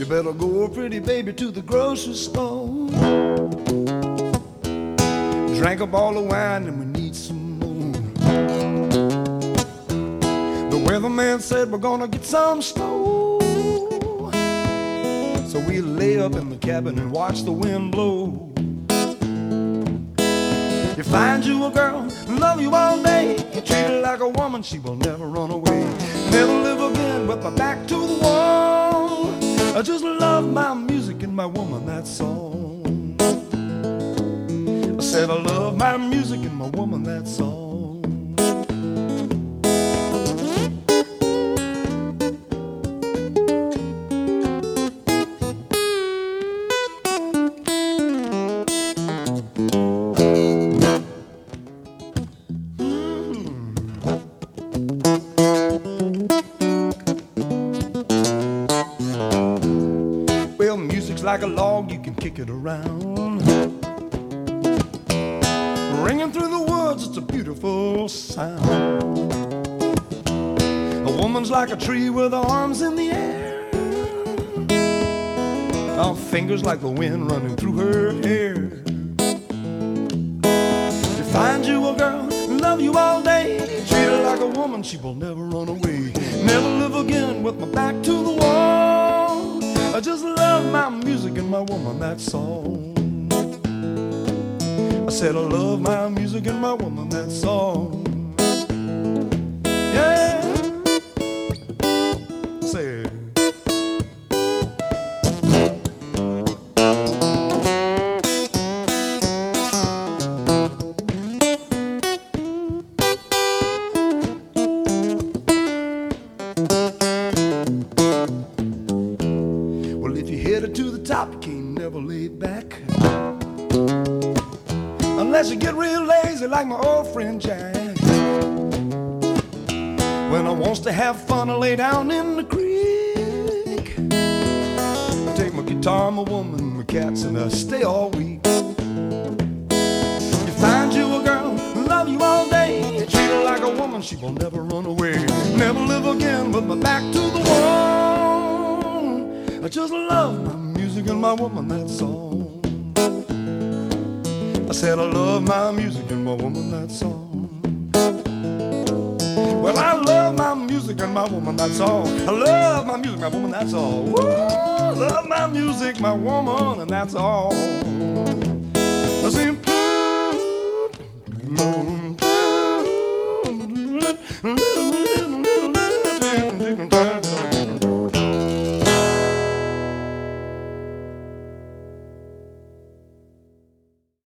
You better go, pretty baby, to the grocery store. Drank up all the wine and we need some more. The weatherman said we're gonna get some snow. So we lay up in the cabin and watch the wind blow. You find you a girl, love you all day. You treat her like a woman, she will never run away. Never live again with my back to the wall. I just love my music and my woman, that's all. I said I love my music and my woman, that's all. Like a log, you can kick it around. Ringing through the woods, it's a beautiful sound. A woman's like a tree with her arms in the air. Her fingers like the wind running through her hair. You find you a girl, love you all day. Treat her like a woman, she will never run away. Never live again with my back to the wall. I just love my music and my woman, that's all. I said I love my music and my woman, that's all. Yeah. Say to the top, you can't never lay back. Unless you get real lazy like my old friend Jack. When I wants to have fun, I lay down in the creek. I take my guitar, my woman, my cats, and I stay all week. You find you a girl, love you all day. You treat her like a woman, she will never run away. Never live again with my back to the wall. I just love my music and my woman, that's all. I said I love my music and my woman, that's all. Well, I love my music and my woman, that's all. I love my music, my woman, that's all. Woo! Love my music, my woman, and that's all. I sing.